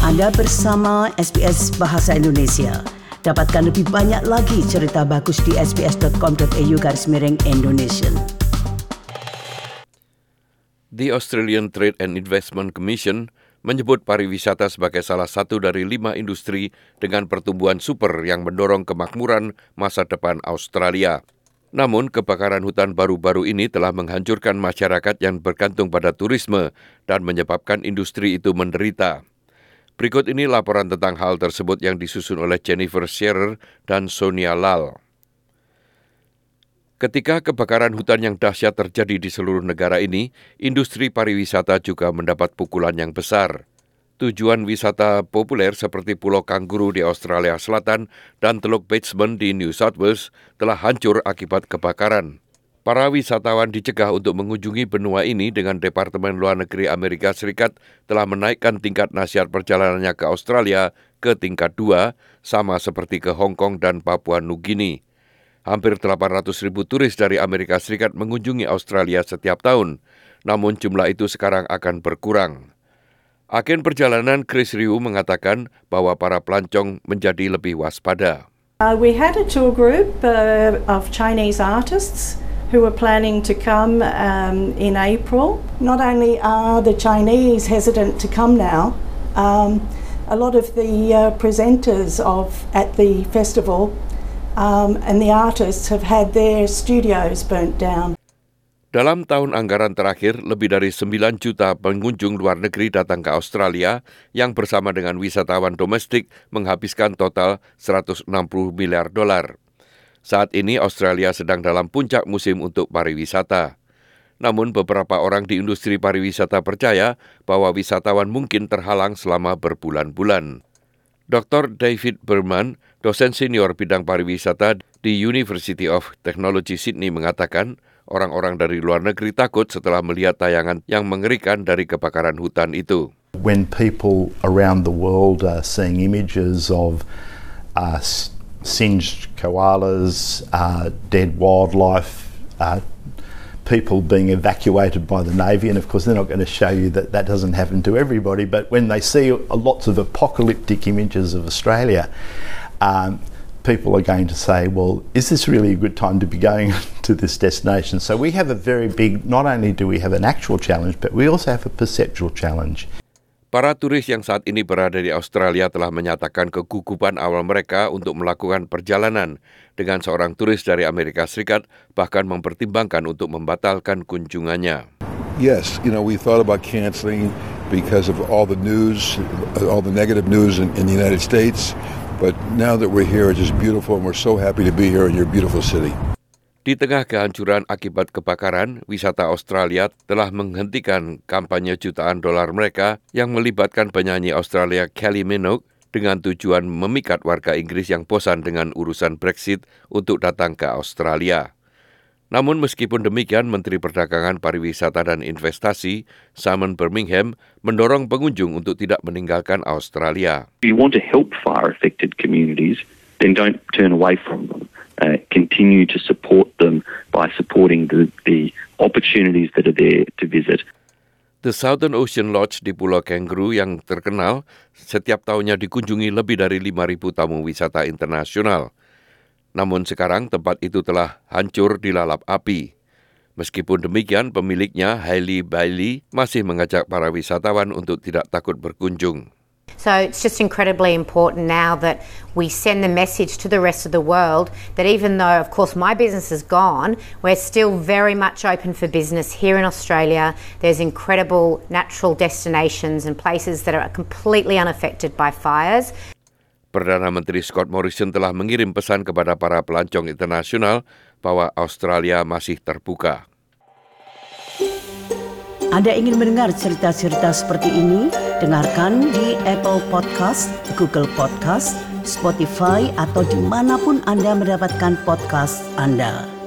Anda bersama SBS Bahasa Indonesia. Dapatkan lebih banyak lagi cerita bagus di sbs.com.au/Indonesian. The Australian Trade and Investment Commission menyebut pariwisata sebagai salah satu dari 5 industri dengan pertumbuhan super yang mendorong kemakmuran masa depan Australia. Namun, kebakaran hutan baru-baru ini telah menghancurkan masyarakat yang bergantung pada turisme dan menyebabkan industri itu menderita. Berikut ini laporan tentang hal tersebut yang disusun oleh Jennifer Shearer dan Sonia Lal. Ketika kebakaran hutan yang dahsyat terjadi di seluruh negara ini, industri pariwisata juga mendapat pukulan yang besar. Tujuan wisata populer seperti Pulau Kanguru di Australia Selatan dan Teluk Bateman di New South Wales telah hancur akibat kebakaran. Para wisatawan dicegah untuk mengunjungi benua ini dengan Departemen Luar Negeri Amerika Serikat telah menaikkan tingkat nasihat perjalanannya ke Australia ke tingkat 2, sama seperti ke Hong Kong dan Papua Nugini. Hampir 800,000 turis dari Amerika Serikat mengunjungi Australia setiap tahun, namun jumlah itu sekarang akan berkurang. Agen perjalanan Chris Riu mengatakan bahwa para pelancong menjadi lebih waspada. We had a tour group of Chinese artists who were planning to come in April. Not only are the Chinese hesitant to come now, a lot of the presenters at the festival and the artists have had their studios burnt down. Dalam tahun anggaran terakhir, lebih dari 9 juta pengunjung luar negeri datang ke Australia yang bersama dengan wisatawan domestik menghabiskan total $160 miliar. Saat ini Australia sedang dalam puncak musim untuk pariwisata. Namun beberapa orang di industri pariwisata percaya bahwa wisatawan mungkin terhalang selama berbulan-bulan. Dr. David Berman, dosen senior bidang pariwisata di University of Technology Sydney mengatakan orang-orang dari luar negeri takut setelah melihat tayangan yang mengerikan dari kebakaran hutan itu. When people around the world are seeing images of singed koalas, dead wildlife, people being evacuated by the Navy, and of course they're not going to show you that doesn't happen to everybody, but when they see lots of apocalyptic images of Australia, people are going to say, well, is this really a good time to be going to this destination? So we have a very big, not only do we have an actual challenge, but we also have a perceptual challenge. Para turis yang saat ini berada di Australia telah menyatakan kegugupan awal mereka untuk melakukan perjalanan dengan seorang turis dari Amerika Serikat bahkan mempertimbangkan untuk membatalkan kunjungannya. Yes, we thought about canceling because of all the news, all the negative news in the United States, but now that we're here, it's just beautiful and we're so happy to be here in your beautiful city. Di tengah kehancuran akibat kebakaran, wisata Australia telah menghentikan kampanye jutaan dolar mereka yang melibatkan penyanyi Australia Kylie Minogue dengan tujuan memikat warga Inggris yang bosan dengan urusan Brexit untuk datang ke Australia. Namun meskipun demikian, Menteri Perdagangan Pariwisata dan Investasi Simon Birmingham mendorong pengunjung untuk tidak meninggalkan Australia. If you want to help fire-affected communities, then don't turn away from them. Continue to support them by supporting the opportunities that are there to visit. The Southern Ocean Lodge di Pulau Kangaroo yang terkenal setiap tahunnya dikunjungi lebih dari 5,000 tamu wisata internasional. Namun sekarang tempat itu telah hancur dilalap api. Meskipun demikian, pemiliknya Hailey Bailey masih mengajak para wisatawan untuk tidak takut berkunjung. So it's just incredibly important now that we send the message to the rest of the world that even though, of course, my business is gone, we're still very much open for business here in Australia. There's incredible natural destinations and places that are completely unaffected by fires. Perdana Menteri Scott Morrison telah mengirim pesan kepada para pelancong internasional bahwa Australia masih terbuka. Anda ingin mendengar cerita-cerita seperti ini? Dengarkan di Apple Podcast, Google Podcast, Spotify, atau dimanapun Anda mendapatkan podcast Anda.